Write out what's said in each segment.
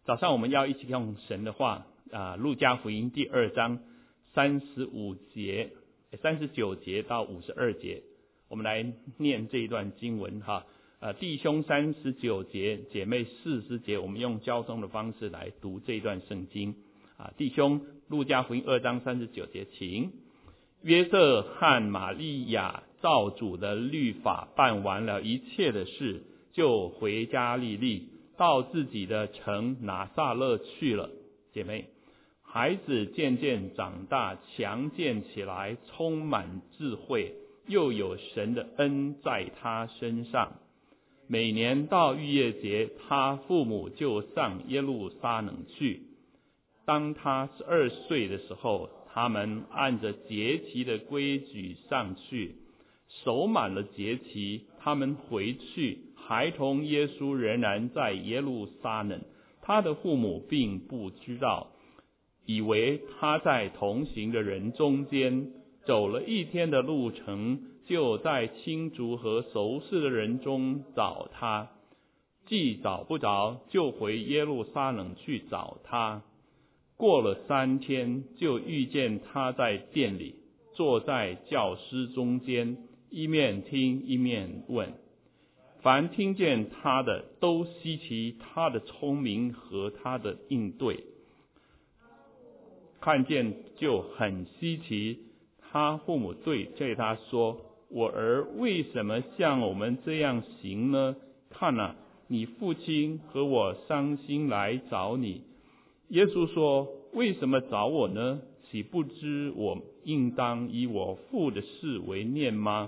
早上我们要一起用神的话路加福音第2章39节到52节，我们来念这一段经文弟兄39节，姐妹40节，我们用交通的方式来读这一段圣经弟兄，路加福音2章39节，请。约瑟和玛利亚照主的律法办完了一切的事，就回加利利，到自己的城拿撒勒去了。姐妹，孩子渐渐长大，强健起来，充满智慧，又有神的恩在他身上。每年到逾越节，他父母就上耶路撒冷去。当他12岁的时候，他们按着节期的规矩上去，守满了节期，他们回去，孩童耶稣仍然在耶路撒冷，他的父母并不知道，以为他在同行的人中间，走了1天的路程，就在亲族和熟识的人中找他，既找不着，就回耶路撒冷去找他。过了3天，就遇见他在殿里，坐在教师中间，一面听一面问。凡听见他的，都稀奇他的聪明和他的应对。看见就很稀奇。他父母对他说：我儿为什么像我们这样行呢？看啊，你父亲和我伤心来找你。耶稣说：为什么找我呢？岂不知我应当以我父的事为念吗？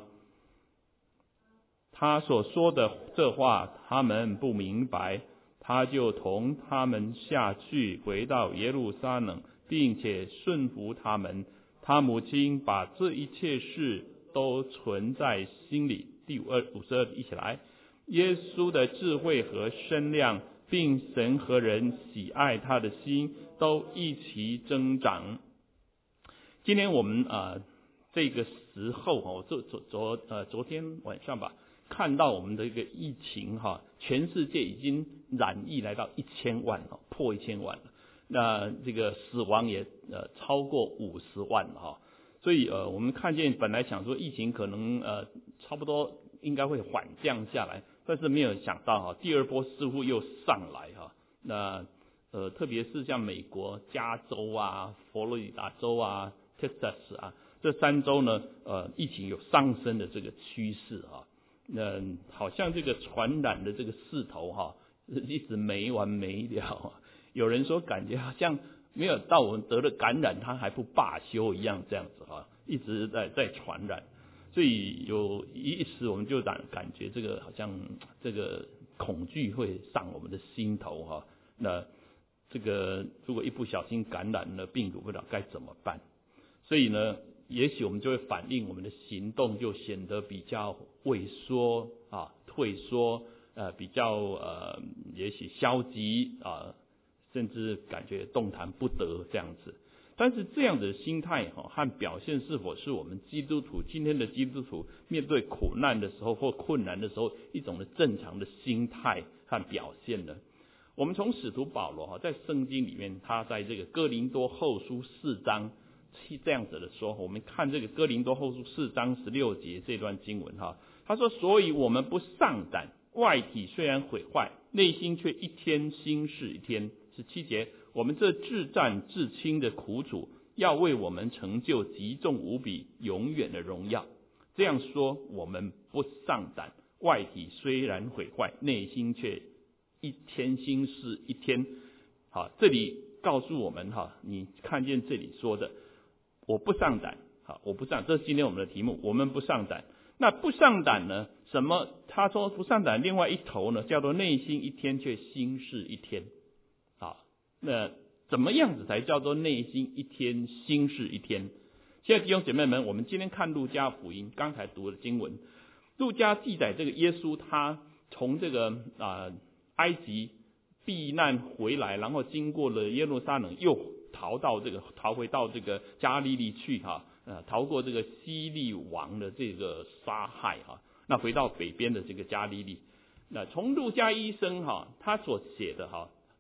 他所说的这话他们不明白，他就同他们下去，回到耶路撒冷，并且顺服他们。他母亲把这一切事都存在心里。第52一起来。耶稣的智慧和身量，并神和人喜爱他的心，都一起增长。今天我们这个时候昨天晚上吧，看到我们的一个疫情全世界已经染疫来到1000万破1000万了。那这个死亡也超过50万所以我们看见本来想说疫情可能差不多应该会缓降下来，但是没有想到第二波似乎又上来那特别是像美国加州佛罗里达州Texas 这3州呢疫情有上升的这个趋势好像这个传染的这个势头一直没完没了有人说感觉好像没有到我们得了感染它还不罢休一样，这样子一直在传染。所以有一时我们就感觉这个好像这个恐惧会上我们的心头那这个如果一不小心感染了病毒，不知道该怎么办。所以呢，也许我们就会反映我们的行动就显得比较畏缩退缩比较也许消极甚至感觉动弹不得这样子。但是这样的心态和表现是否是我们基督徒今天的基督徒面对苦难的时候或困难的时候一种的正常的心态和表现呢？我们从使徒保罗在圣经里面，他在这个哥林多后书4章这样子的说，我们看这个哥林多后书4章16节这段经文他说：所以我们不丧胆，外体虽然毁坏，内心却一天新似一天。17节，我们这至战至轻的苦主，要为我们成就极重无比永远的荣耀。这样说，我们不丧胆，外体虽然毁坏，内心却一天新似一天。这里告诉我们你看见这里说的我不丧胆我不丧，这是今天我们的题目，我们不丧胆。那不丧胆呢？什么？他说不丧胆，另外一头呢，叫做内心一天却心似一天。那怎么样子才叫做内心一天心似一天？亲爱的弟兄姐妹们，我们今天看路加福音，刚才读的经文，路加记载这个耶稣他从这个埃及避难回来，然后经过了耶路撒冷，又逃回到这个加利利去逃过这个希律王的这个杀害那回到北边的这个加利利。那从路加医生他所写的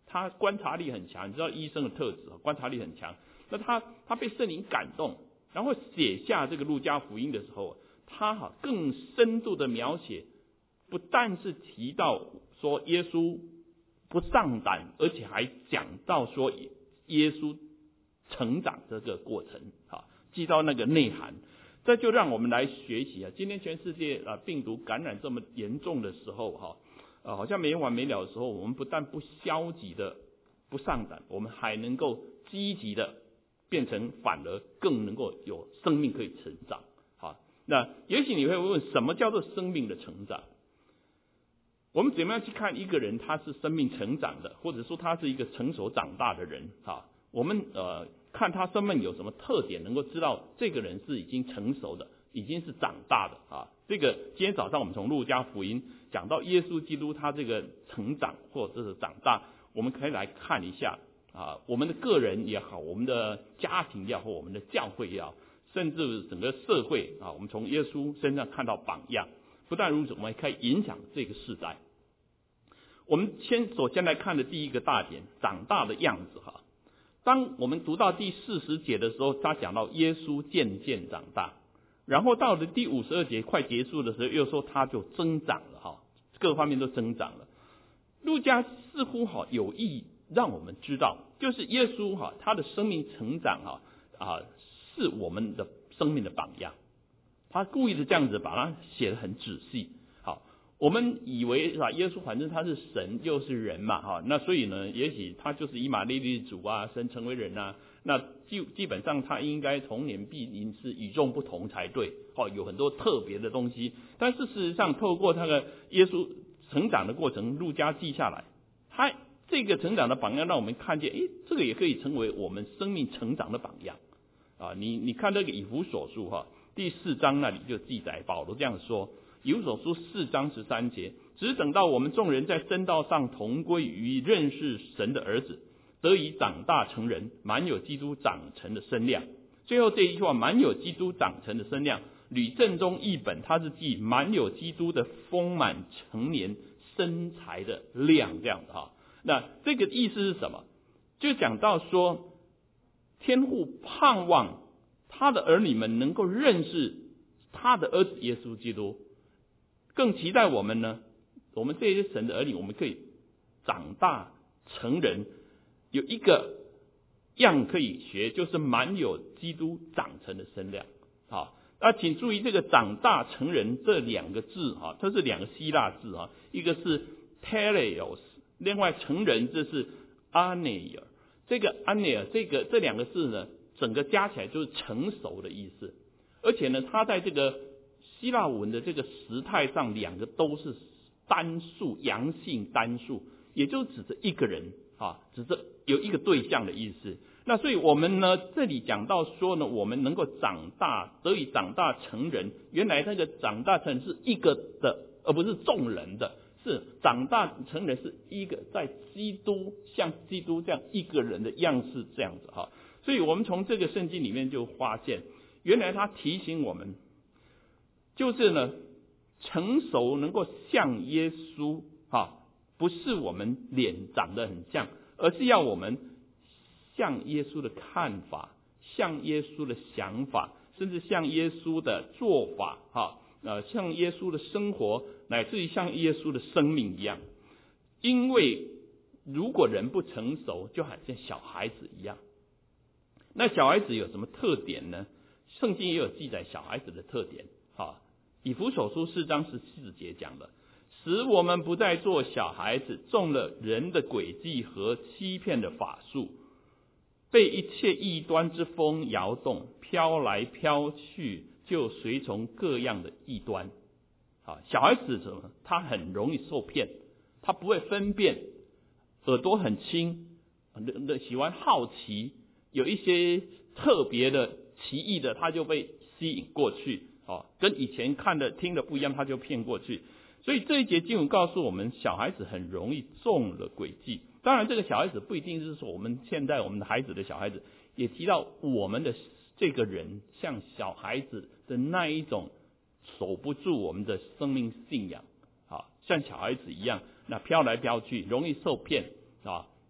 他观察力很强，你知道医生的特质，观察力很强。那他被圣灵感动，然后写下这个路加福音的时候，他更深度的描写，不但是提到说耶稣不上胆，而且还讲到说耶稣成长这个过程，记到那个内涵。这就让我们来学习今天全世界病毒感染这么严重的时候好像没完没了的时候，我们不但不消极的不上胆，我们还能够积极的变成反而更能够有生命可以成长。那也许你会问，什么叫做生命的成长？我们怎么样去看一个人他是生命成长的，或者说他是一个成熟长大的人我们看他生命有什么特点，能够知道这个人是已经成熟的，已经是长大的这个今天早上我们从路加福音讲到耶稣基督他这个成长或者是长大，我们可以来看一下我们的个人也好，我们的家庭也好，或我们的教会也好，甚至整个社会我们从耶稣身上看到榜样。不但如此，我们还可以影响这个世代。我们首先来看的第一个大点，长大的样子当我们读到第40节的时候，他讲到耶稣渐渐长大，然后到了第52节快结束的时候，又说他就增长了各方面都增长了。路加似乎有意让我们知道，就是耶稣他的生命成长是我们的生命的榜样。他故意的这样子把它写得很仔细。我们以为耶稣反正他是神又是人嘛那所以呢，也许他就是以马内利主神成为人那基本上他应该童年必定是与众不同才对有很多特别的东西。但是事实上透过那个耶稣成长的过程，路加记下来，他这个成长的榜样让我们看见这个也可以成为我们生命成长的榜样你看这个以弗所书第4章那里就记载保罗这样说，以弗所书4章13节，只等到我们众人在真道上同归于认识神的儿子，得以长大成人，满有基督长成的身量。最后这一句话，满有基督长成的身量，吕正中译本它是记满有基督的丰满成年身材的量，这样子那这个意思是什么？就讲到说天父盼望他的儿女们能够认识他的儿子耶稣基督，更期待我们呢，我们这些神的儿女，我们可以长大成人，有一个样可以学，就是满有基督长成的身量那请注意这个长大成人这两个字它是两个希腊字一个是 teleos， 另外成人这是 aneia。 这个 aneia 这两个字呢，整个加起来就是成熟的意思。而且呢，它在这个希腊文的这个时态上，两个都是单数，阳性单数，也就指着一个人指着有一个对象的意思。那所以我们呢，这里讲到说呢，我们能够长大，得以长大成人，原来那个长大成人是一个的，而不是众人的，是长大成人是一个在基督，像基督这样一个人的样式这样子所以我们从这个圣经里面就发现，原来他提醒我们，就是呢，成熟能够像耶稣不是我们脸长得很像，而是要我们像耶稣的看法，像耶稣的想法，甚至像耶稣的做法像耶稣的生活，乃至于像耶稣的生命一样。因为如果人不成熟，就好像小孩子一样。那小孩子有什么特点呢？圣经也有记载小孩子的特点以弗所书4章14节讲了，使我们不再做小孩子，中了人的诡计和欺骗的法术，被一切异端之风摇动，飘来飘去，就随从各样的异端小孩子什么？他很容易受骗，他不会分辨，耳朵很轻，喜欢好奇，有一些特别的奇异的，他就被吸引过去跟以前看的听的不一样，他就骗过去。所以这一节经文告诉我们，小孩子很容易中了诡计。当然这个小孩子不一定是说我们现在我们的孩子的小孩子，也提到我们的这个人像小孩子的那一种守不住我们的生命信仰像小孩子一样，那飘来飘去，容易受骗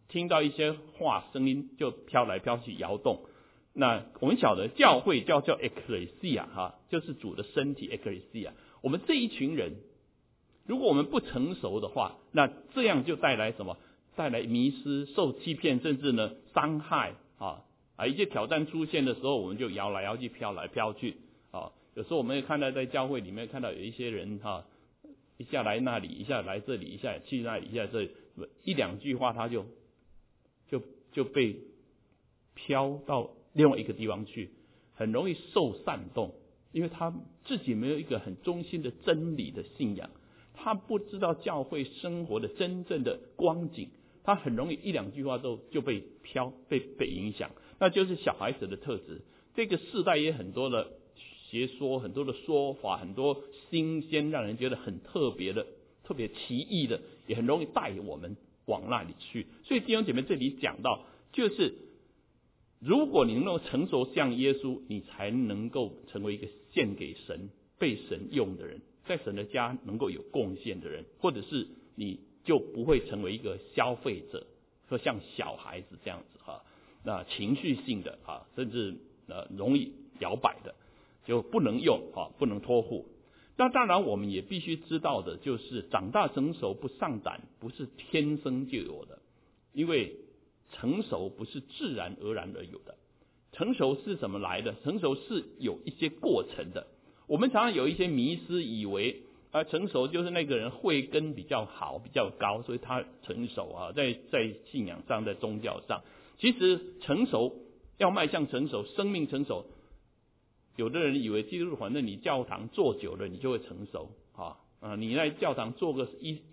听到一些话声音就飘来飘去摇动。那我们晓得教会叫 ecclesia 就是主的身体 ecclesia。我们这一群人，如果我们不成熟的话，那这样就带来什么？带来迷失、受欺骗，甚至呢伤害一些挑战出现的时候，我们就摇来摇去、飘来飘去有时候我们也看到在教会里面看到有一些人一下来那里，一下来这里，一下去那里，一下这里，一两句话他就被飘到另外一个地方去，很容易受煽动，因为他自己没有一个很中心的真理的信仰，他不知道教会生活的真正的光景，他很容易一两句话就被被影响，那就是小孩子的特质。这个世代也很多的学说，很多的说法，很多新鲜让人觉得很特别的、特别奇异的，也很容易带我们往那里去。所以弟兄姐妹这里讲到，就是如果你能够成熟像耶稣，你才能够成为一个献给神、被神用的人，在神的家能够有贡献的人，或者是你就不会成为一个消费者，说像小孩子这样子那情绪性的甚至容易摇摆的，就不能用不能托付。那当然我们也必须知道的就是长大成熟不上胆不是天生就有的，因为成熟不是自然而然而有的，成熟是怎么来的？成熟是有一些过程的。我们常常有一些迷思，以为成熟就是那个人慧根比较好比较高，所以他成熟在信仰上，在宗教上。其实成熟要迈向成熟，生命成熟，有的人以为基督徒反正你教堂做久了你就会成熟你在教堂做个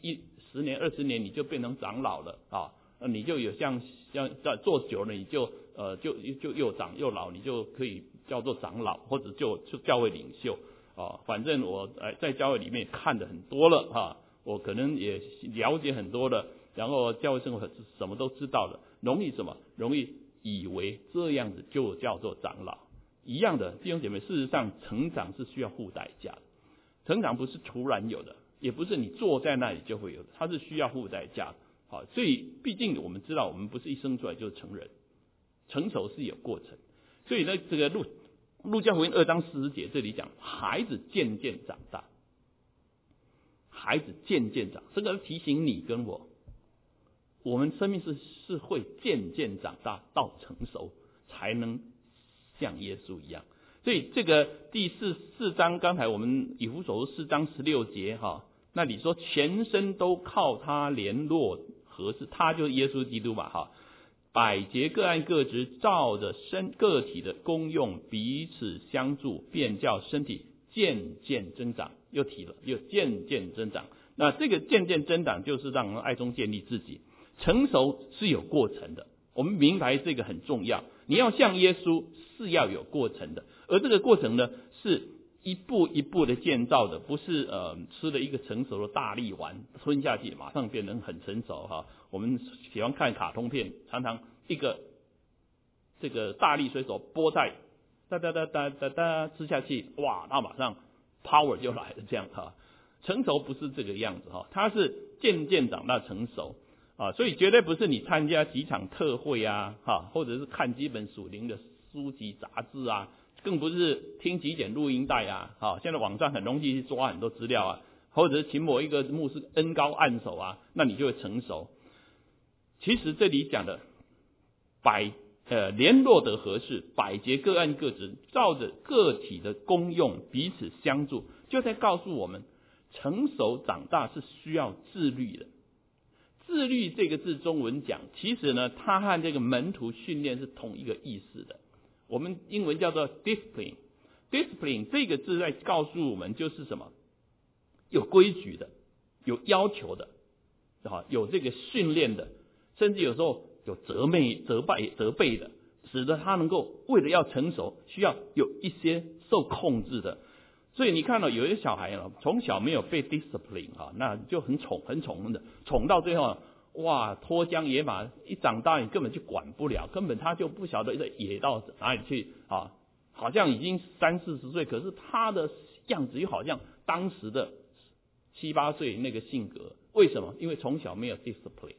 10年20年你就变成长老了你就有像做久了你就又长又老，你就可以叫做长老，或者就教会领袖反正我在教会里面看的很多了我可能也了解很多了，然后教会生活什么都知道了，容易以为这样子就叫做长老。一样的弟兄姐妹，事实上成长是需要付代价的，成长不是突然有的，也不是你坐在那里就会有的，它是需要付代价的所以毕竟我们知道我们不是一生出来就成人，成熟是有过程。所以呢这个路加福音2章40节这里讲孩子渐渐长大，孩子渐渐长，这个提醒你跟我们生命是会渐渐长大到成熟，才能像耶稣一样。所以这个第四章，刚才我们以弗所书4章16节那里说全身都靠他联络合适，他就是耶稣基督嘛百节各按各职，照着个体的功用彼此相助，便叫身体渐渐增长。又提了，又渐渐增长。那这个渐渐增长就是让人爱中建立自己。成熟是有过程的，我们明白这个很重要。你要像耶稣是要有过程的，而这个过程呢是一步一步的建造的，不是吃了一个成熟的大力丸吞下去马上变成很成熟我们喜欢看卡通片，常常一个这个大力水手拨在哒吃下去，哇，那马上 power 就来了这样成熟不是这个样子它是渐渐长大成熟所以绝对不是你参加几场特会或者是看几本属灵的书籍杂志更不是听几卷录音带现在网上很容易去抓很多资料或者是请某一个牧师恩膏按手那你就会成熟。其实这里讲的联络的合适，百节各按各职，照着个体的功用彼此相助，就在告诉我们成熟长大是需要自律的。自律这个字中文讲，其实呢它和这个门徒训练是同一个意思的，我们英文叫做 discipline。 discipline 这个字在告诉我们就是什么，有规矩的，有要求的有这个训练的，甚至有时候有责备的，使得他能够为了要成熟需要有一些受控制的。所以你看到有些小孩从小没有被 discipline 那就很宠的，宠到最后哇脱缰野马，一长大你根本就管不了，根本他就不晓得野到哪里去好像已经30-40岁，可是他的样子又好像当时的7-8岁那个性格。为什么？因为从小没有 discipline。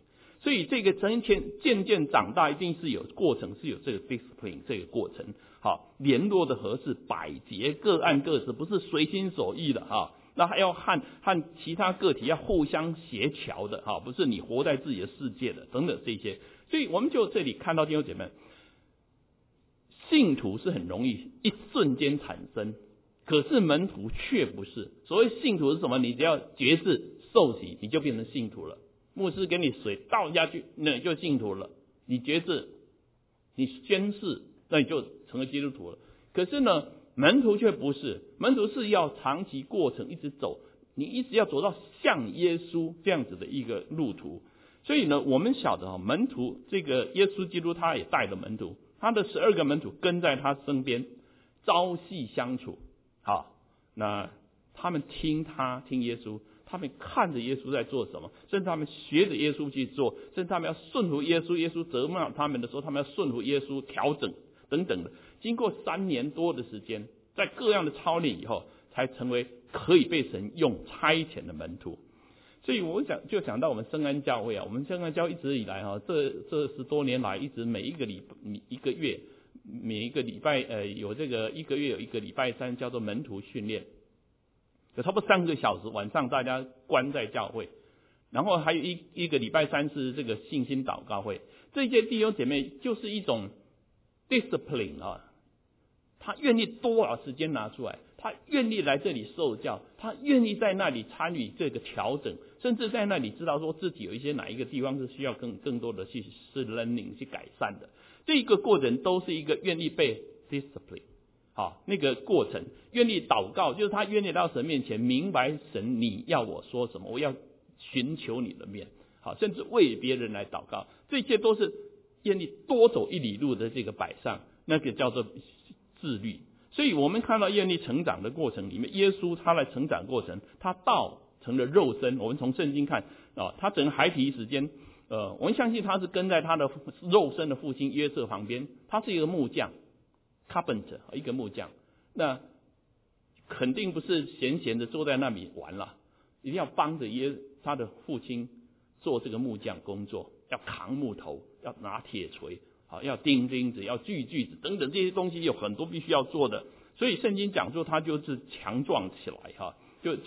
所以这个渐渐长大，一定是有过程，是有这个 discipline 这个过程。好，联络的合适，百节各按各职，不是随心所欲的哈。那还要和其他个体要互相协调的哈，不是你活在自己的世界的等等这些。所以我们就这里看到弟兄姐妹，信徒是很容易一瞬间产生，可是门徒却不是。所谓信徒是什么？你只要决志受洗，你就变成信徒了。牧师给你水倒下去，那你就信徒了。你决志，你宣誓，那你就成为基督徒了。可是呢，门徒却不是，门徒是要长期过程一直走，你一直要走到像耶稣这样子的一个路途。所以呢，我们晓得门徒这个耶稣基督他也带了门徒，他的12个门徒跟在他身边，朝夕相处。好，那他们听耶稣，他们看着耶稣在做什么，甚至他们学着耶稣去做，甚至他们要顺服耶稣，耶稣责骂他们的时候，他们要顺服耶稣，调整等等的。经过3年多的时间，在各样的操练以后，才成为可以被神用差遣的门徒。所以我想到我们圣安教会啊，我们圣安教会一直以来这10多年来，一直每一个月每一个礼拜有这个1个月有一个礼拜3叫做门徒训练，有差不多3个小时，晚上大家关在教会，然后还有一个礼拜3是这个信心祷告会。这些弟兄姐妹就是一种 discipline 啊，他愿意多少时间拿出来，他愿意来这里受教，他愿意在那里参与这个调整，甚至在那里知道说自己有一些哪一个地方是需要更多的去learning 去改善的。这个过程都是一个愿意被 discipline。好，那个过程，愿意祷告，就是他愿意到神面前，明白神你要我说什么，我要寻求你的面。好，甚至为别人来祷告，这些都是愿意多走1里路的这个摆上，那个叫做自律。所以我们看到愿意成长的过程里面，耶稣他的成长过程，他道成了肉身。我们从圣经看他整个孩提时间，我们相信他是跟在他的肉身的父亲约瑟旁边，他是一个木匠。carpenter 一个木匠，那肯定不是闲闲的坐在那里玩了，一定要帮着他的父亲做这个木匠工作，要扛木头，要拿铁锤，要钉钉子，要锯锯子等等这些东西，有很多必须要做的。所以圣经讲说他就是强壮起来就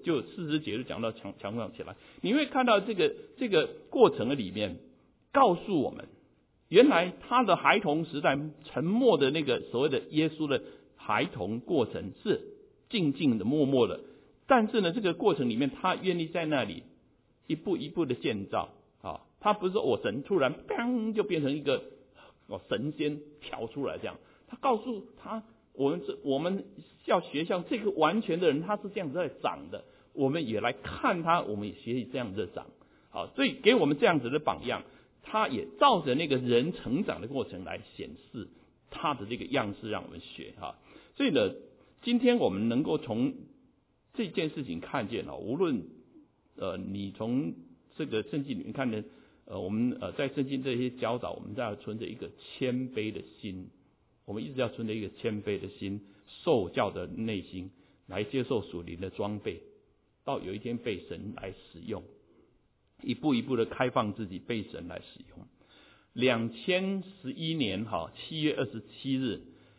40节就讲到强壮起来。你会看到这个过程的里面告诉我们，原来他的孩童时代沉默的那个所谓的耶稣的孩童过程是静静的默默的，但是呢这个过程里面他愿意在那里一步一步的建造他不是说我神突然砰就变成一个神仙跳出来这样，他告诉他我们要学像这个完全的人，他是这样子在长的，我们也来看他，我们也学习这样的长。好，所以给我们这样子的榜样，他也照着那个人成长的过程来显示他的这个样式让我们学所以呢，今天我们能够从这件事情看见无论你从这个圣经里面看见我们在圣经这些教导，我们要存着一个谦卑的心，我们一直要存着一个谦卑的心，受教的内心来接受属灵的装备，到有一天被神来使用，一步一步的开放自己被神来使用。2011年7月27日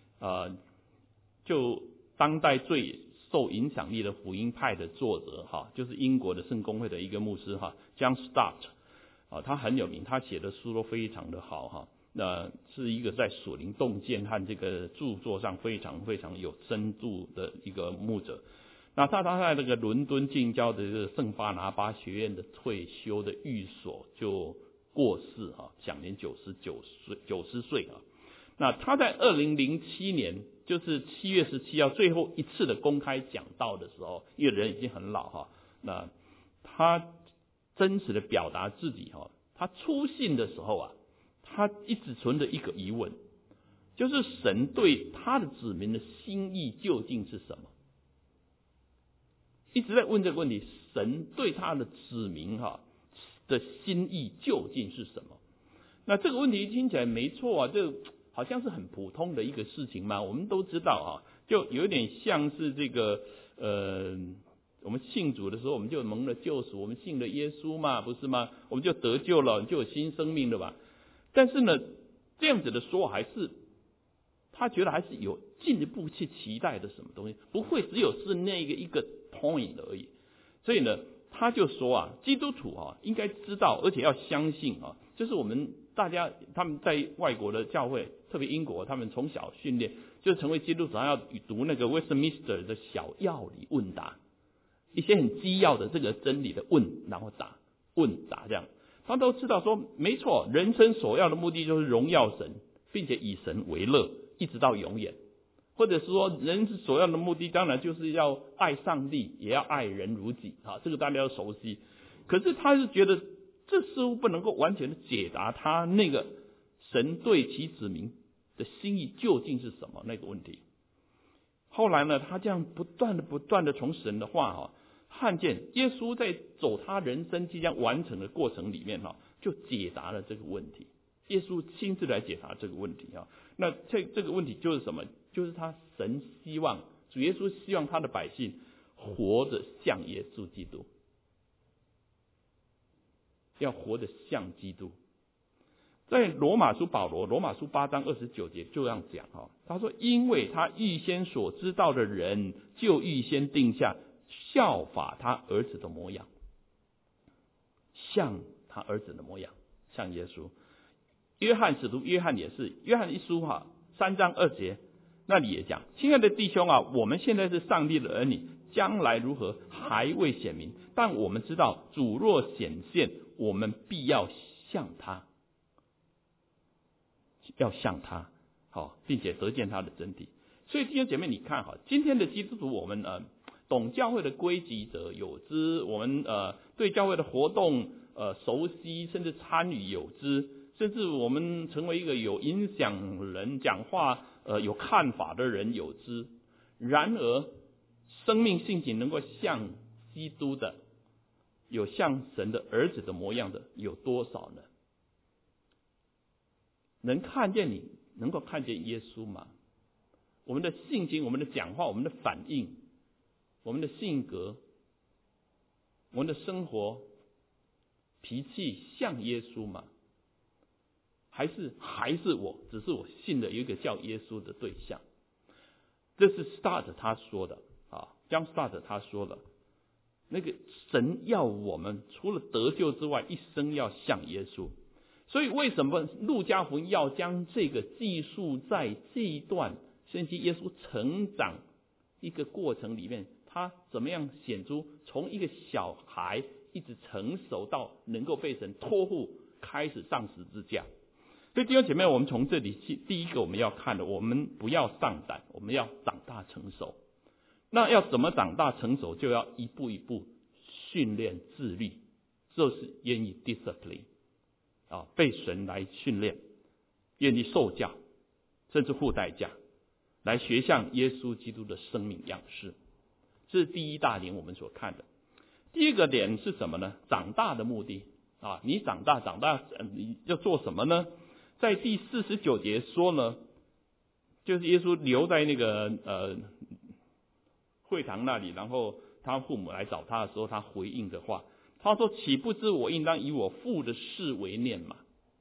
就当代最受影响力的福音派的作者就是英国的圣公会的一个牧师John Stott他很有名，他写的书都非常的好那是一个在属灵洞见和这个著作上非常非常有深度的一个牧者。那他在这个伦敦近郊的这个圣巴拿巴学院的退休的寓所就过世享年90岁那他在2007年就是7月17号最后一次的公开讲道的时候，因为人已经很老那他真实的表达自己他初信的时候他一直存着一个疑问，就是神对他的子民的心意究竟是什么？一直在问这个问题，神对他的子民的心意究竟是什么？那这个问题听起来没错这好像是很普通的一个事情嘛。我们都知道就有点像是这个我们信主的时候，我们就蒙了救赎，我们信了耶稣嘛，不是吗？我们就得救了，就有新生命了吧？但是呢，这样子的说还是他觉得还是有进一步去期待的什么东西，不会只有是那一个 point 而已。所以呢，他就说啊，基督徒啊应该知道，而且要相信啊，就是我们大家他们在外国的教会，特别英国，他们从小训练，就成为基督徒，要读那个 Westminster 的小要理问答。一些很基要的这个真理的问，然后问答这样，他都知道说，没错，人生所要的目的就是荣耀神，并且以神为乐，一直到永远。或者是说，人所要的目的当然就是要爱上帝，也要爱人如己啊，这个大家要熟悉。可是他是觉得这似乎不能够完全的解答他那个神对其子民的心意究竟是什么那个问题。后来呢，他这样不断的从神的话看见耶稣在走他人生即将完成的过程里面就解答了这个问题。耶稣亲自来解答这个问题那这个问题就是什么？就是神希望主耶稣希望他的百姓活得像耶稣基督，要活得像基督。在罗马书保罗罗马书8章29节就这样讲他说，因为他预先所知道的人，就预先定下效法他儿子的模样，像他儿子的模样，像耶稣。使徒约翰也是，约翰一书3章2节那里也讲，亲爱的弟兄我们现在是上帝的儿女，将来如何还未显明，但我们知道主若显现，我们必要像他，并且得见他的真谛。所以弟兄姐妹，你看今天的基督徒，我们懂教会的规矩者有之，我们对教会的活动熟悉，甚至参与有之，甚至我们成为一个有影响人，讲话有看法的人有之。然而生命性情能够像基督的，有像神的儿子的模样的有多少呢？能够看见耶稣吗？我们的性情，我们的讲话，我们的反应，我们的性格，我们的生活脾气像耶稣吗？还是只是我信的有一个叫耶稣的对象。这是 Stott 他说的John Stott 他说的，那个神要我们除了得救之外，一生要像耶稣。所以为什么路加福音要将这个记述在这一段甚至耶稣成长一个过程里面，他怎么样显出从一个小孩一直成熟到能够被神托付，开始上十字架。所以弟兄姐妹，我们从这里第一个我们要看的，我们不要上胆，我们要长大成熟。那要怎么长大成熟？就要一步一步训练自律，就是愿意 discipline被神来训练，愿意受教，甚至付代价来学像耶稣基督的生命样式。这是第一大点我们所看的。第二个点是什么呢？长大的目的你长大你要做什么呢？在第49节说呢，就是耶稣留在那个会堂那里，然后他父母来找他的时候，他回应的话，他说：岂不知我应当以我父的事为念吗？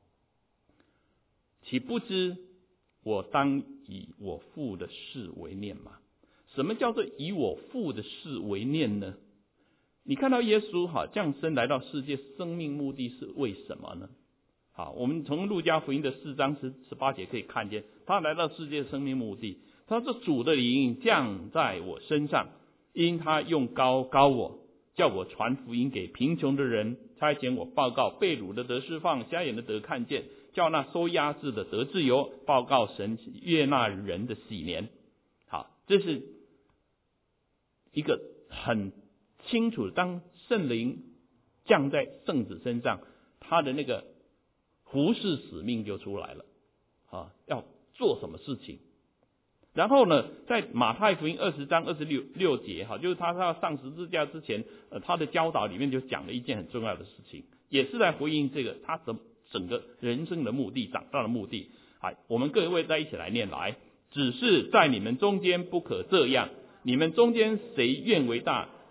岂不知我当以我父的事为念吗？什么叫做以我父的事为念呢？你看到耶稣降生来到世界，生命目的是为什么呢？我们从路加福音的4章18节可以看见，他来到世界的生命目的。他说：主的灵降在我身上，因他用膏我，叫我传福音给贫穷的人，差遣我报告被掳的得释放，瞎眼的得看见，叫那收押制的得自由，报告神悦纳人的喜年。这是一个很清楚的，当圣灵降在圣子身上，他的那个服事使命就出来了要做什么事情。然后呢，在马太福音20章26节就是他要上十字架之前他的教导里面就讲了一件很重要的事情，也是在回应这个他整个人生的目的，长大的目的。我们各位再一起来念只是在你们中间不可这样，你们中间谁愿为大，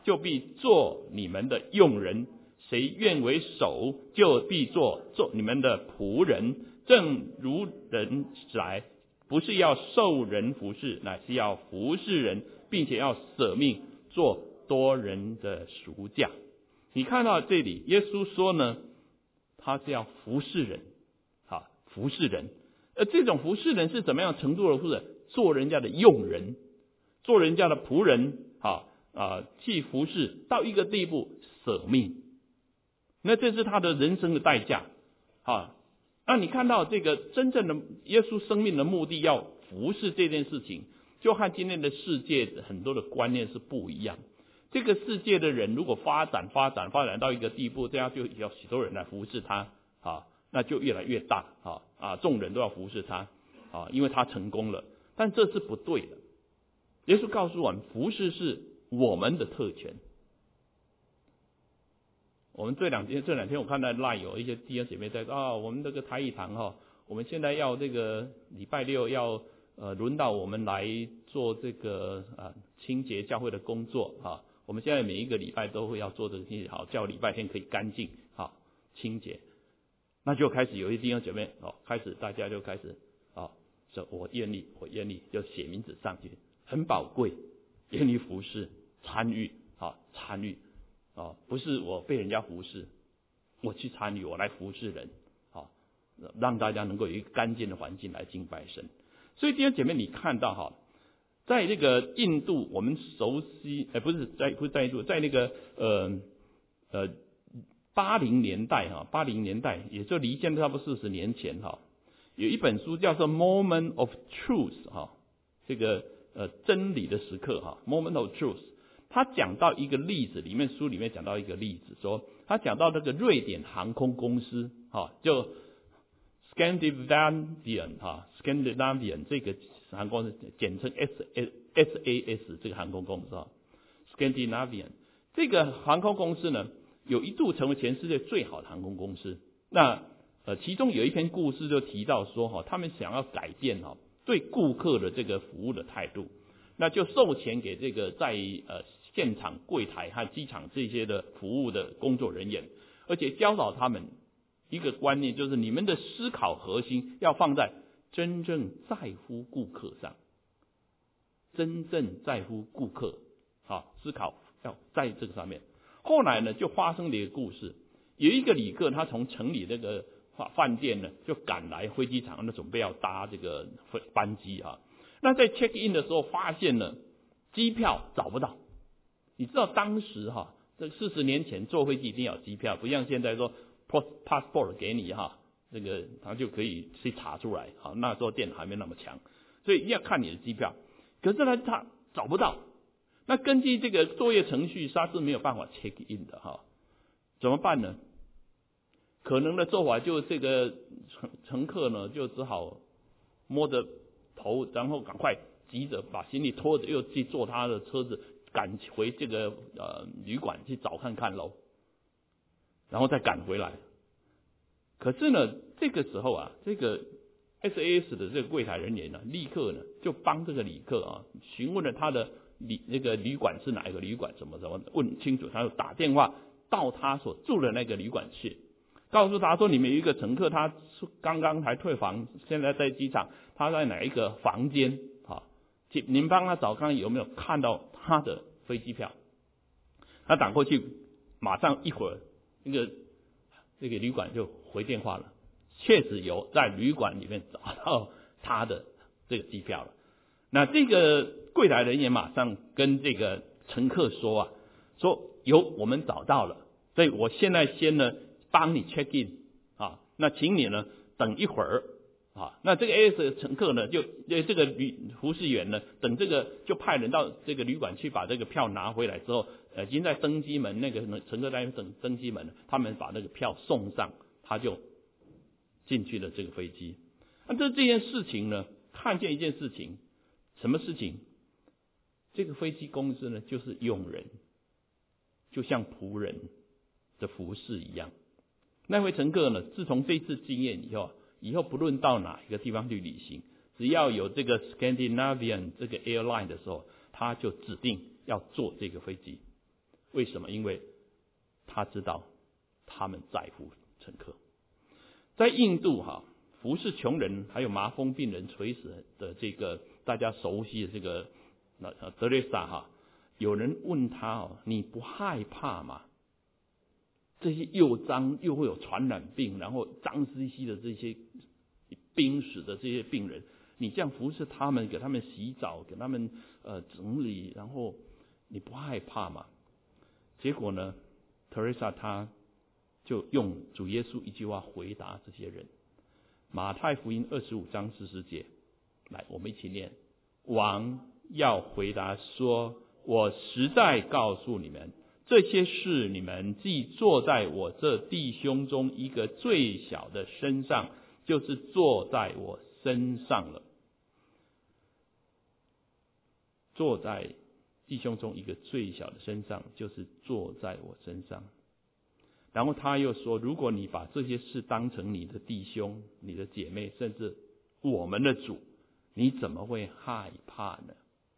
就必做你们的用人；谁愿为首，就必做你们的仆人。正如人来，不是要受人服侍，乃是要服侍人，并且要舍命做多人的赎价。你看到这里，耶稣说呢，他是要服侍人，服侍人。这种服侍人是怎么样程度的服侍人？做人家的用人，做人家的仆人，去服侍到一个地步，舍命。那这是他的人生的代价。那你看到这个真正的耶稣生命的目的，要服侍这件事情，就和今天的世界很多的观念是不一样。这个世界的人如果发展到一个地步，这样就有许多人来服侍他，那就越来越大，众人都要服侍他，因为他成功了。但这是不对的。耶稣告诉我们，服侍是我们的特权。我们这两天我看到 LINE 有一些弟兄姐妹在说，我们这个台语堂我们现在要这个礼拜六要轮到我们来做这个清洁教会的工作我们现在每一个礼拜都会要做这个清洁，叫礼拜天可以干净清洁。那就开始有一些弟兄姐妹开始大家就开始说我愿意，就写名字上去，很宝贵，愿意服侍参与不是我被人家服侍，我去参与，我来服侍人，让大家能够有一个干净的环境来敬拜神。所以弟兄姐妹，你看到在这个印度，我们熟悉不是在印度，在那个80年代，也就离现在差不多40年前有一本书叫做 Moment of Truth 这个真理的时刻Moment of Truth。他讲到一个例子，书里面讲到一个例子，说他讲到那个瑞典航空公司就 Scandinavian 这个航空公司，简称 SAS 这个航空公司Scandinavian 这个航空公司呢，有一度成为全世界最好的航空公司。那其中有一篇故事就提到说他们想要改变对顾客的这个服务的态度，那就授钱给这个在现场柜台和机场这些的服务的工作人员，而且教导他们一个观念，就是你们的思考核心要放在真正在乎顾客上，真正在乎顾客思考要在这个上面。后来呢，就发生了一个故事，有一个旅客他从城里那个饭店呢就赶来飞机场，准备要搭这个班机那在 check in 的时候发现了机票找不到。你知道当时这40年前坐飞机一定要有机票，不像现在说 passport 给你这个他就可以去查出来那时候电脑还没那么强，所以一定要看你的机票。可是呢他找不到，那根据这个作业程序他是没有办法 check in 的怎么办呢？可能的做法就这个乘客呢就只好摸着头，然后赶快急着把行李拖着又去坐他的车子赶回这个旅馆去找看看咯，然后再赶回来。可是呢这个时候这个 SAS 的这个柜台人员呢立刻呢就帮这个旅客询问了他的那个旅馆是哪一个旅馆，怎么问清楚，他就打电话到他所住的那个旅馆去，告诉他说你们有一个乘客他刚刚才退房，现在在机场，他在哪一个房间您帮他找看有没有看到他的飞机票。他打过去，马上一会儿这个旅馆就回电话了，确实有在旅馆里面找到他的这个机票了。那这个柜台人员马上跟这个乘客说有我们找到了，所以我现在先呢帮你 check in 那请你呢等一会儿那这个 AS 乘客呢，就这个服侍员呢，等这个就派人到这个旅馆去把这个票拿回来之后，已经在登机门那个乘客在等登机门，他们把那个票送上，他就进去了这个飞机。那这件事情呢，看见一件事情，什么事情？这个飞机公司呢，就是用人，就像仆人的服侍一样。那位乘客呢，自从这次经验以后不论到哪一个地方去旅行，只要有这个 Scandinavian 这个 airline 的时候，他就指定要坐这个飞机。 为什么？因为他知道他们在乎乘客。在印度服侍穷人还有麻风病人垂死的这个大家熟悉的这个德蕾莎有人问他你不害怕吗？这些又脏又会有传染病，然后脏兮兮的这些濒死的这些病人，你这样服侍他们，给他们洗澡，给他们整理，然后你不害怕吗？结果呢，特蕾莎她就用主耶稣一句话回答这些人。马太福音25章40节，来，我们一起念。王要回答说，我实在告诉你们，这些事你们既坐在我这弟兄中一个最小的身上，就是坐在我身上了。坐在弟兄中一个最小的身上，就是坐在我身上。然后他又说，如果你把这些事当成你的弟兄、你的姐妹，甚至我们的主，你怎么会害怕呢？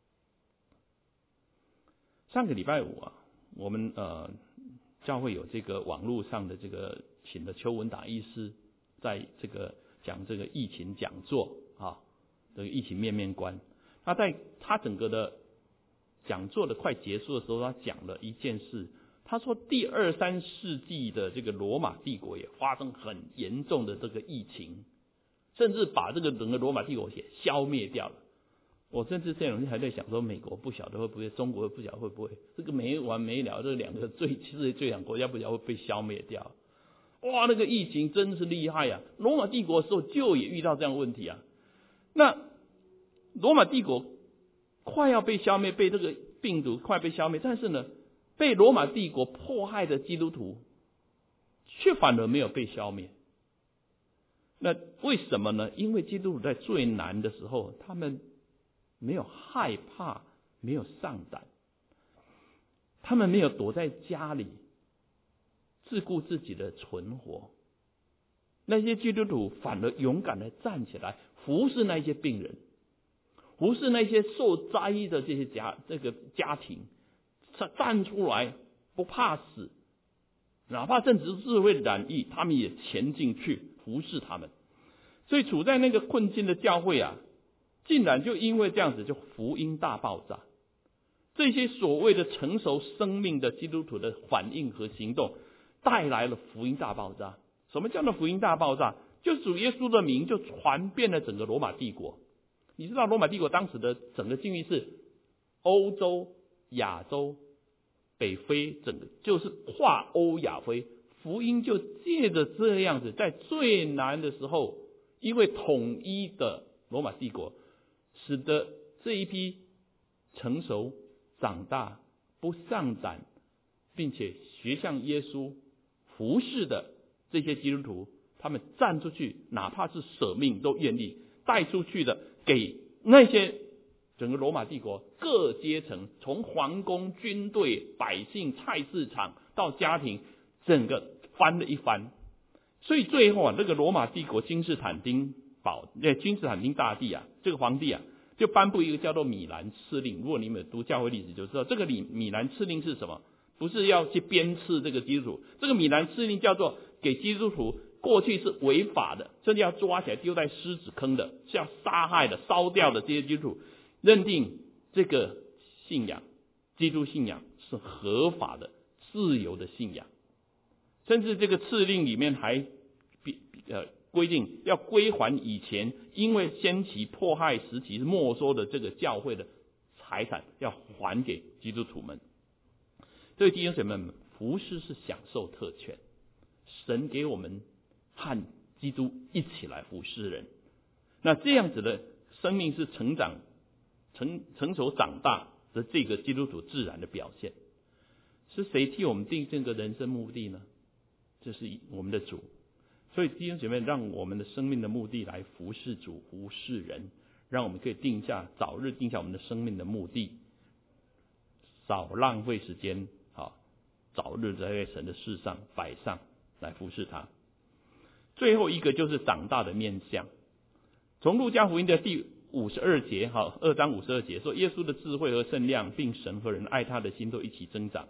上个礼拜五我们教会有这个网络上的这个请了邱文达医师在这个讲这个疫情讲座这个疫情面面观。他在他整个的讲座的快结束的时候，他讲了一件事。他说第2、3世纪的这个罗马帝国也发生很严重的这个疫情，甚至把这个整个罗马帝国也消灭掉了。我甚至这两天还在想说，美国不晓得会不会，中国不晓得会不会，这个没完没了，这两个世界最强国家不晓得会被消灭掉。哇，那个疫情真是厉害罗马帝国的时候就也遇到这样的问题那罗马帝国快要被消灭，被这个病毒快被消灭，但是呢，被罗马帝国迫害的基督徒却反而没有被消灭。那为什么呢？因为基督徒在最难的时候，他们没有害怕，没有丧胆，他们没有躲在家里自顾自己的存活。那些基督徒反而勇敢的站起来服侍那些病人，服侍那些受灾的这些家庭，站出来不怕死，哪怕甚至是会染疫，他们也前进去服侍他们。所以处在那个困境的教会竟然就因为这样子就福音大爆炸。这些所谓的成熟生命的基督徒的反应和行动带来了福音大爆炸。什么叫做福音大爆炸？就主耶稣的名就传遍了整个罗马帝国。你知道罗马帝国当时的整个境遇是欧洲、亚洲、北非，整个就是跨欧亚非，福音就借着这样子，在最难的时候，因为统一的罗马帝国，使得这一批成熟长大不丧胆，并且学像耶稣服侍的这些基督徒，他们站出去，哪怕是舍命都愿意带出去的，给那些整个罗马帝国各阶层，从皇宫、军队、百姓、菜市场到家庭，整个翻了一番。所以最后这个罗马帝国君士坦丁大帝这个皇帝就颁布一个叫做米兰敕令。如果你们有读教会历史就知道，这个米兰敕令是什么？不是要去鞭笞这个基督徒，这个米兰敕令叫做给基督徒过去是违法的，甚至要抓起来丢在狮子坑的，是要杀害的、烧掉的这些基督徒，认定这个信仰，基督信仰是合法的、自由的信仰。甚至这个敕令里面还规定要归还以前因为先期迫害时期没收的这个教会的财产，要还给基督徒们。所以弟兄姐妹们，服事是享受特权，神给我们和基督一起来服侍人。那这样子的生命是成熟长大的这个基督徒自然的表现。是谁替我们定这个人生目的呢？这是我们的主。所以弟兄姐妹，让我们的生命的目的来服侍主、服侍人，让我们可以早日定下我们的生命的目的，少浪费时间，早日在神的事上摆上来服侍他。最后一个就是长大的面向。从路加福音的第52节2章52节说，耶稣的智慧和圣量并神和人爱他的心都一起增长。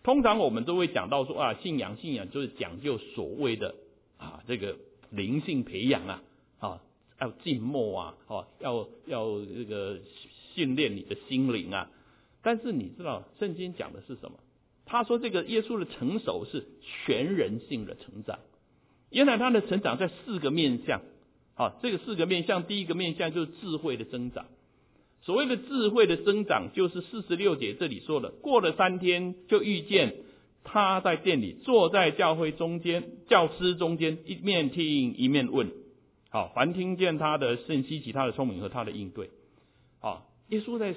通常我们都会讲到说信仰就是讲究所谓的这个灵性培养要静默要这个训练你的心灵但是你知道圣经讲的是什么？他说这个耶稣的成熟是全人性的成长。原来他的成长在4个面向这个4个面向，第一个面向就是智慧的增长。所谓的智慧的增长，就是46节这里说的，过了3天就遇见他在殿里坐在教师中间，一面听一面问。凡听见他的甚稀奇他的聪明和他的应对。耶稣在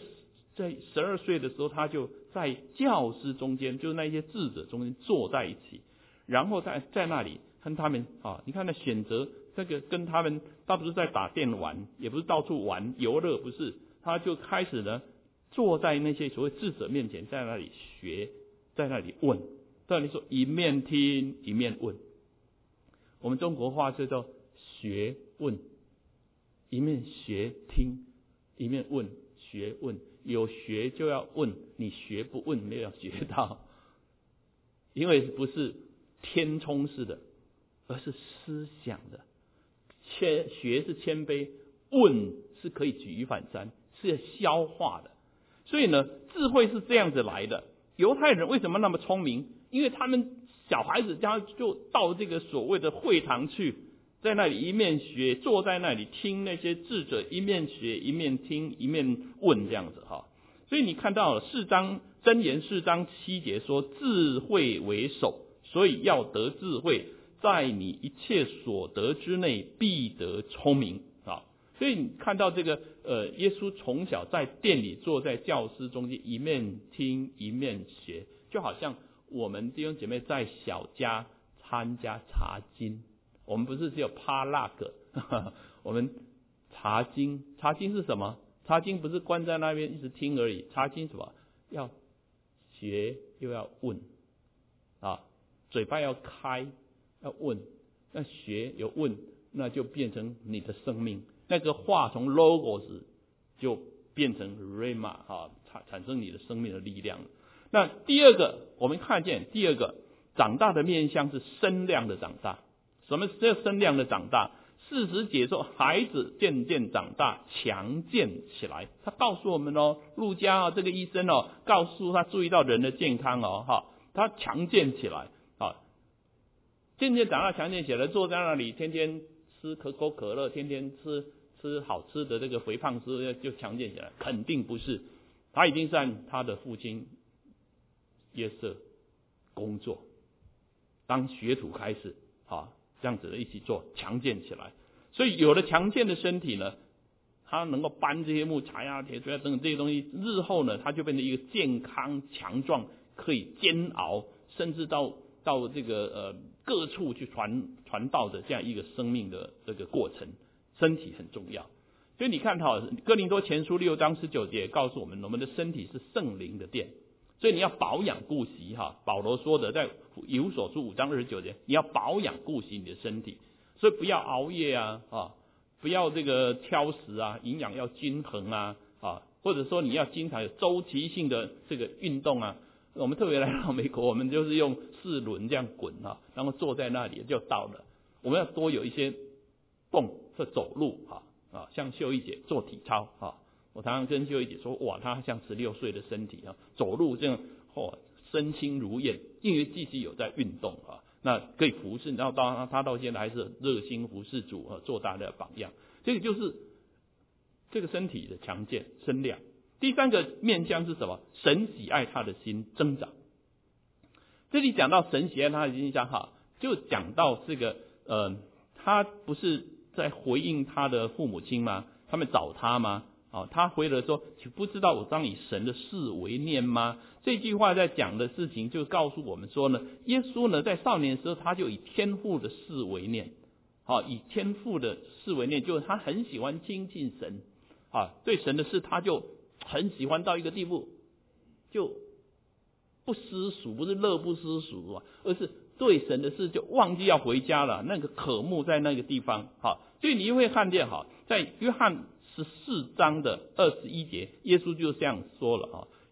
12岁的时候，他就在教师中间，就是那些智者中间坐在一起，然后在那里跟他们你看他选择这个跟他们，他不是在打电玩，也不是到处玩游乐，不是，他就开始呢坐在那些所谓智者面前，在那里学，在那里问，在那里说一面听一面问。我们中国话就叫学问，一面学听一面问，学问有学就要问，你学不问没有学到，因为不是填充式的，而是思想的。学是谦卑，问是可以举一反三，是要消化的。所以呢，智慧是这样子来的。犹太人为什么那么聪明？因为他们小孩子家就到这个所谓的会堂去，在那里一面学，坐在那里听那些智者，一面学一面听一面问，这样子所以你看到箴言4章7节说，智慧为首，所以要得智慧，在你一切所得之内必得聪明所以你看到这个耶稣从小在殿里坐在教师中间，一面听一面学，就好像我们弟兄姐妹在小家参加查经，我们不是只有趴那个我们查经是什么？查经不是关在那边一直听而已，查经什么？要学又要问嘴巴要开要问，那学有问，那就变成你的生命，那个话从 logos 就变成 rhema 产生你的生命的力量。那第二个，我们看见第二个长大的面向是身量的长大。什么叫身量的长大？40节说孩子渐渐长大，强健起来。他告诉我们路加这个医生告诉他注意到人的健康他强健起来渐渐长大，强健起来，坐在那里天天吃可口可乐，天天吃好吃的这个肥胖吃就强健起来，肯定不是。他已经是按他的父亲约瑟工作，当学徒开始这样子的一起做，强健起来。所以有了强健的身体呢，他能够搬这些木材铁锤等等这些东西，日后呢他就变成一个健康强壮，可以煎熬，甚至到这个各处去传道的这样一个生命的这个过程。身体很重要。所以你看哥林多前书6章19节告诉我们，我们的身体是圣灵的殿，所以你要保养顾惜保罗说的在以弗所书5章29节，你要保养顾惜你的身体，所以不要熬夜不要这个挑食营养要均衡或者说你要经常有周期性的这个运动我们特别来到美国，我们就是用4轮这样滚然后坐在那里就到了。我们要多有一些走路像秀一姐做体操我常常跟秀一姐说，哇，她像16岁的身体走路这样身轻如燕，因为继续有在运动那可以服侍，然后她到现在还是热心服侍主做大的榜样。这个就是这个身体的强健身量。第3个面向是什么？神喜爱他的心增长。这里讲到神喜爱他的心就讲到这个他不是在回应他的父母亲吗？他们找他吗？他回了说，不知道我当以神的事为念吗？这句话在讲的事情就告诉我们说呢，耶稣呢在少年的时候他就以天父的事为念以天父的事为念，就是他很喜欢亲近神对神的事他就很喜欢到一个地步，就不私塾，不是乐不思蜀而是对神的事就忘记要回家了，那个渴慕在那个地方所以你会看见在约翰14章的21节，耶稣就这样说了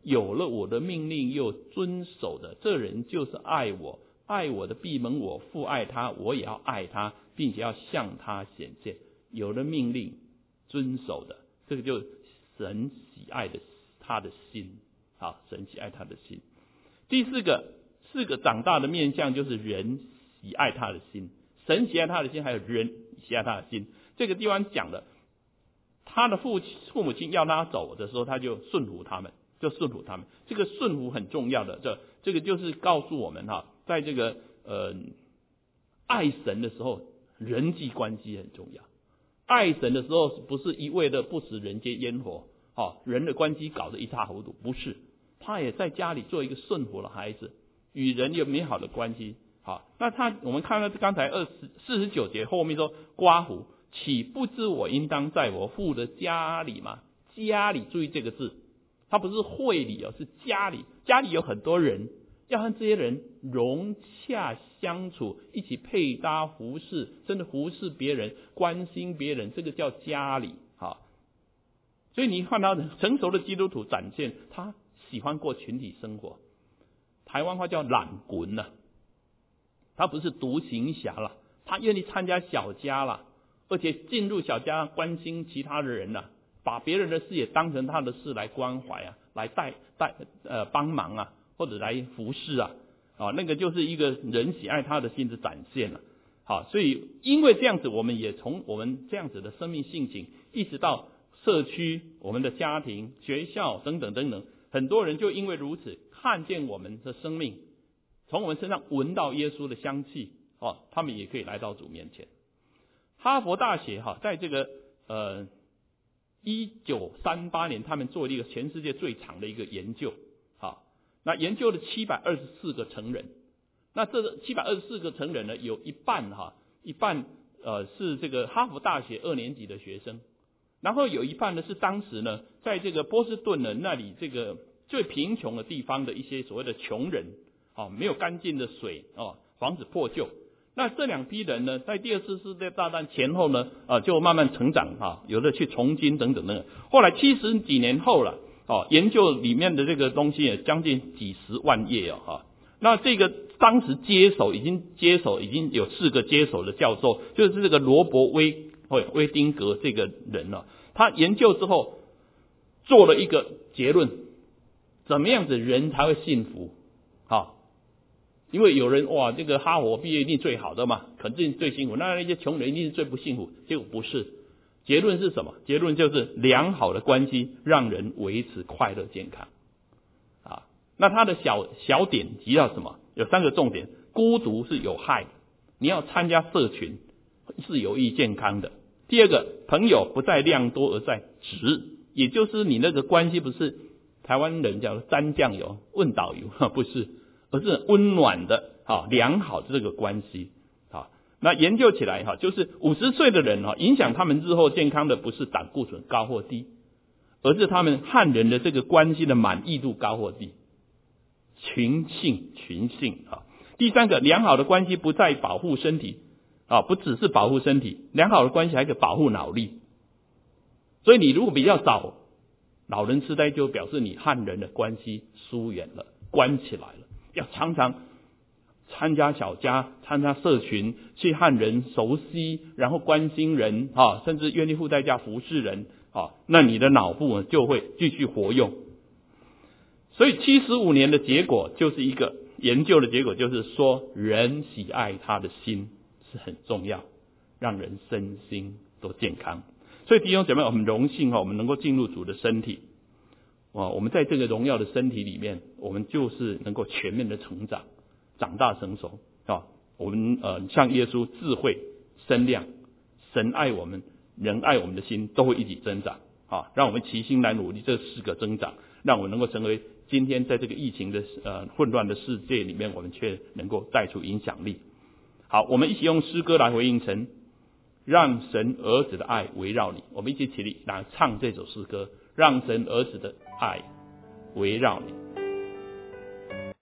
有了我的命令又遵守的，这人就是爱我，爱我的必蒙我父爱他，我也要爱他，并且要向他显现。有了命令遵守的，这个就神喜爱的他的心。好，神喜爱他的心。第四个长大的面向就是人喜爱他的心，神喜爱他的心，还有人喜爱他的心。这个地方讲的，他的父母亲要他走的时候，他就顺服他们。这个顺服很重要的，这个就是告诉我们在这个爱神的时候，人际关系很重要。爱神的时候，不是一味的不食人间烟火，人的关系搞得一塌糊涂，不是。他也在家里做一个顺服的孩子，与人有美好的关系。好，那我们看到刚才49节后面说，刮胡岂不知我应当在我父的家里吗？家里，注意这个字，它不是会里是家里。家里有很多人，要和这些人融洽相处，一起配搭服侍，甚至服侍别人，关心别人，这个叫家里。好，所以你看到成熟的基督徒展现他喜欢过群体生活，台湾话叫懒滚了，他不是独行侠了，他愿意参加小家了，而且进入小家关心其他的人了，把别人的事也当成他的事来关怀来帮忙或者来服侍那个就是一个人喜爱他的心的展现了。好，所以因为这样子，我们也从我们这样子的生命性情，一直到社区、我们的家庭、学校等等等等，很多人就因为如此，看见我们的生命，从我们身上闻到耶稣的香气，他们也可以来到主面前。哈佛大学在这个1938年，他们做了一个全世界最长的一个研究，那研究了724个成人，那这724个成人呢，有一半是这个哈佛大学2年级的学生，然后有一半呢是当时呢在这个波士顿呢那里这个最贫穷的地方的一些所谓的穷人，没有干净的水，房子破旧。那这两批人呢，在第二次世界大战前后呢，就慢慢成长，有的去从军等等的。后来70几年后了，研究里面的这个东西也将近几十万页那这个当时已经有4个接手的教授，就是这个罗伯威丁格这个人他研究之后做了一个结论，怎么样子人才会幸福？因为有人这个哈佛毕业一定最好的嘛，肯定最幸福，那些穷人一定是最不幸福。结果不是，结论是什么？结论就是良好的关系让人维持快乐健康。那他的小点提到什么？有3个重点：孤独是有害的，你要参加社群是有益健康的。第二个，朋友不在量多而在质，也就是你那个关系不是台湾人叫沾酱油问导游，不是，而是温暖的良好的这个关系。那研究起来就是50岁的人影响他们日后健康的不是胆固醇高或低，而是他们和人的这个关系的满意度高或低。群性。第3个，良好的关系不在保护身体不只是保护身体，良好的关系还可以保护脑力。所以你如果比较早老人痴呆，就表示你和人的关系疏远了，关起来了。要常常参加小家，参加社群，去和人熟悉，然后关心人甚至愿意付代价服侍人那你的脑部就会继续活用。所以75年的结果就是一个研究的结果，就是说人喜爱他的心是很重要，让人身心都健康。所以弟兄姐妹，我们荣幸我们能够进入主的身体，我们在这个荣耀的身体里面，我们就是能够全面的成长，长大成熟我们像耶稣智慧身量，神爱我们，人爱我们的心都会一起增长让我们齐心来努力这4个增长，让我们能够成为今天在这个疫情的混乱的世界里面，我们却能够带出影响力。好，我们一起用诗歌来回应神，让神儿子的爱围绕你。我们一起起立来唱这首诗歌，让神儿子的爱围绕你。